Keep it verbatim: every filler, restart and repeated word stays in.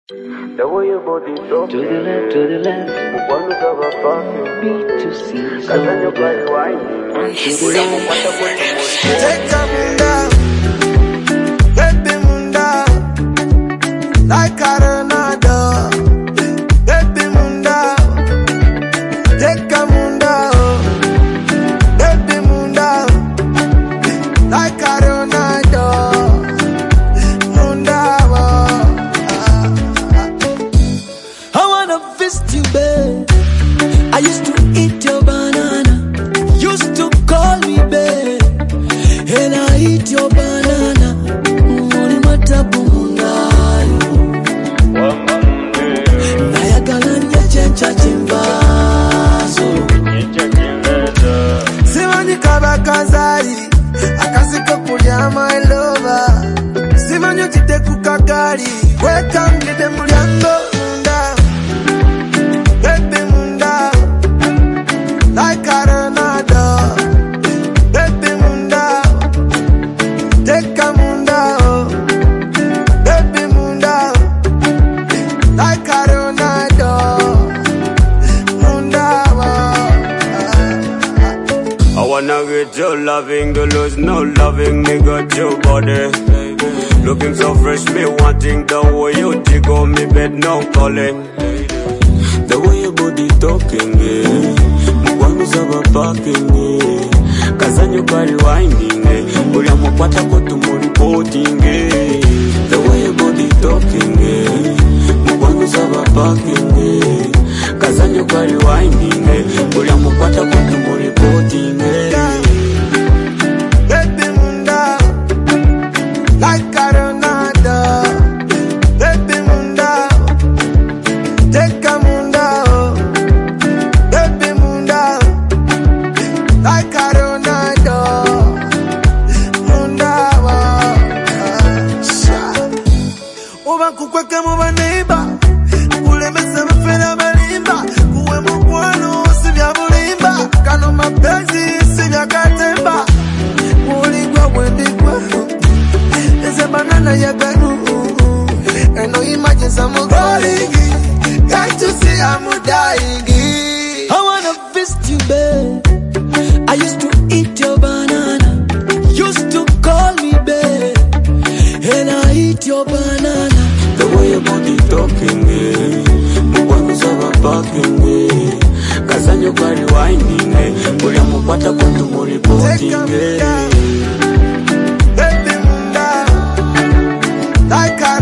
The way your body talk To the left, to the left. One is of a fucking B to C. Cause then you play wine. Take a munda, baby munda, like Arenado, baby munda, take a munda, baby munda, like Arenado, munda. I wanna visit you, babe. I used to eat your banana, used to call me babe, and I eat your banana. Muni matabu mungayo, nayagalanya chencha chimbazo. Simanyi kabakazali, akasiko kulya my lover. Simanyi chite kukakali, weka mgide mulyango munda. Baby munda, like Arenado. Baby munda, take a munda, oh. Baby munda, like Arenado. Munda, I wanna get your loving, to lose no loving, me got your body. Looking so fresh, me wanting the way you jiggle me bed, no calling. The way your body talking, eh. Mugwanu zaba parking, eh. Kazanyo kari winding, eh. Uri amukwata kotu muri reporting, eh. The way your body talking, eh. Mugwanu zaba parking, eh. Kazanyo kari winding, eh. Uri amukwata kotu muri reporting, eh. baby munda, like Arenado. Baby munda, take a munda, oh. Baby munda, like Arenado. Munda, Uba kukweke muba neighbor, ulemese mfela balimba, kuwe mkwano sivya bulimba, kano mapenzi sivya katemba, uligwa wendigwa, eze banana ya ganu, eno imagine some going, can't you see I'm dying? I wanna visit you, babe. I used to eat your banana, used to call me babe, and I eat your banana. The way your body talking, eh. Mugwanu zaba parking, eh. Kazanyo kari winding, eh. Uri amukwata kotu muri reporting, eh. Baby munda, like